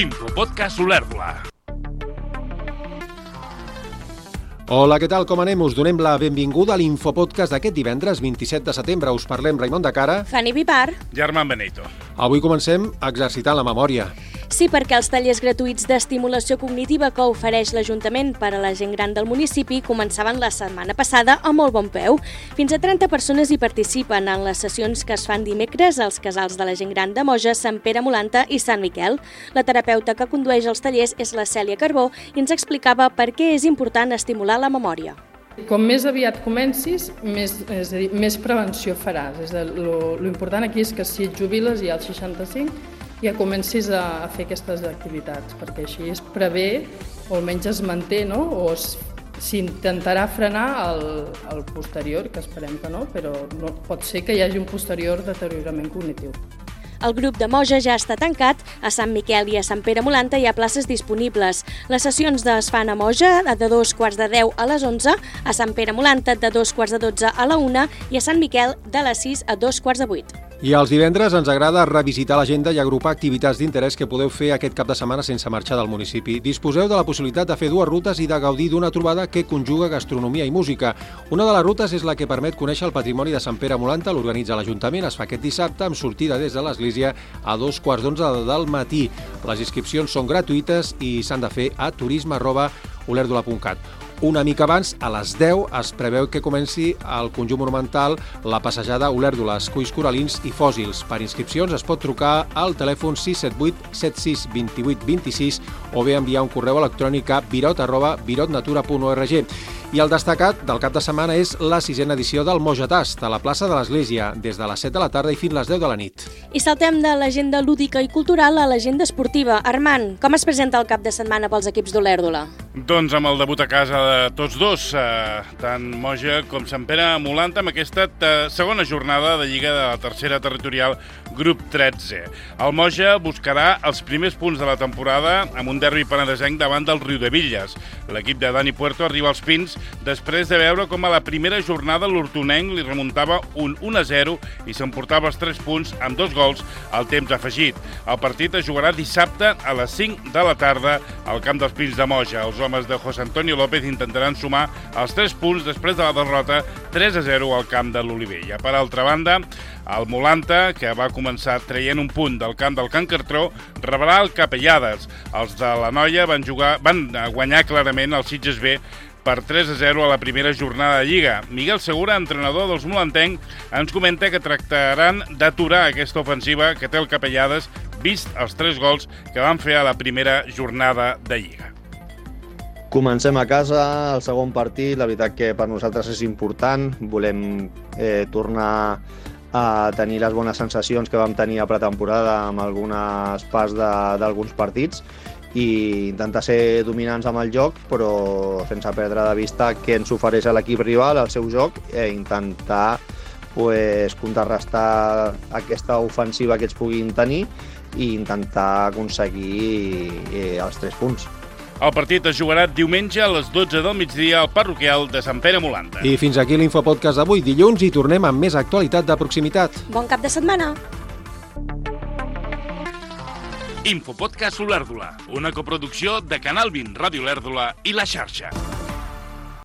Infopodcast Olèrdola. Hola, què tal? Com anem? Us donem la benvinguda a l'Infopodcast d'aquest divendres 27 de setembre. Us parlem Raimon de Cara, Fanny Vipar, Germán Benito. Avui comencem exercitant la memòria. Sí, perquè els tallers gratuïts d'estimulació cognitiva que ofereix l'Ajuntament per a la gent gran del municipi començaven la setmana passada a molt bon peu. Fins a 30 persones hi participen en les sessions que es fan dimecres als casals de la gent gran de Moja, Sant Pere Molanta i Sant Miquel. La terapeuta que condueix els tallers és la Cèlia Carbó i ens explicava per què és important estimular la memòria. Com més aviat comencis, més prevenció faràs. Lo important aquí és que si et jubiles ja als 65 ja comencis a fer aquestes activitats, perquè així es prevé, o almenys es manté, no? O s'intentarà frenar el posterior, que esperem que no, però no, pot ser que hi hagi un posterior deteriorament cognitiu. El grup de Moja ja està tancat, a Sant Miquel i a Sant Pere Molanta hi ha places disponibles. Les sessions es fan a Moja de 2:10 a les 11, a Sant Pere Molanta de 2:12 a la 1 i a Sant Miquel de les 6 a 2:08. I els divendres ens agrada revisitar l'agenda i agrupar activitats d'interès que podeu fer aquest cap de setmana sense marxar del municipi. Disposeu de la possibilitat de fer 2 rutes i de gaudir d'una trobada que conjuga gastronomia i música. Una de les rutes és la que permet conèixer el patrimoni de Sant Pere Molanta, l'organitza l'Ajuntament, es fa aquest dissabte amb sortida des de l'església a 2:15 del matí. Les inscripcions són gratuïtes i s'han de fer a turisme@olèrdola.cat. Una mica abans, a les 10, es preveu que comenci al conjunt monumental la passejada Olèrdola, esculls coralins i fòssils. Per inscripcions es pot trucar al telèfon 678 76 28 26 o bé enviar un correu electrònic a birot@birotnatura.org. I el destacat del cap de setmana és la 6a edició del Moja Tast, a la plaça de l'Església, des de les 7 de la tarda i fins les 10 de la nit. I saltem de l'agenda lúdica i cultural a l'agenda esportiva. Armand, com es presenta el cap de setmana pels equips d'Olèrdola? Doncs amb el debut a casa de tots dos, tant Moja com Sant Pere Molanta, amb aquesta segona jornada de Lliga de la tercera territorial grup 13. El Moja buscarà els primers punts de la temporada amb un derbi penedesenc davant del Riudebitlles. L'equip de Dani Puerto arriba als Pins després de veure com a la primera jornada l'Hortonenc li remuntava un 1-0 i s'emportava els 3 punts amb 2 gols al temps afegit. El partit es jugarà dissabte a les 5 de la tarda al camp dels Pins de Moja. Els homes de José Antonio López intentaran sumar els 3 punts després de la derrota 3-0 al camp de l'Olivella. Per altra banda, el Molanta, que va començar traient un punt del camp del Can Cartró, rebrà el Capellades. Els de la Noia van guanyar clarament el Sitges B per 3-0 a la primera jornada de Lliga. Miguel Segura, entrenador dels molantencs, ens comenta que tractaran d'aturar aquesta ofensiva que té el Capellades, vist els 3 gols que van fer a la primera jornada de Lliga. Comencem a casa, el segon partit, la veritat que per nosaltres és important, volem tornar a tenir les bones sensacions que vam tenir a pretemporada amb algunes parts d'alguns partits i intentar ser dominants amb el joc, però sense perdre de vista què ens ofereix l'equip rival, el seu joc, i intentar contrarrestar aquesta ofensiva que ells puguin tenir i intentar aconseguir els 3 punts. El partit es jugarà diumenge a les 12 del migdia al parroquial de Sant Pere Molanta. I fins aquí l'Infopodcast d'avui, dilluns, i tornem amb més actualitat de proximitat. Bon cap de setmana! Infopodcast Olèrdola, una coproducció de Canal 20, Ràdio Olèrdola i La Xarxa.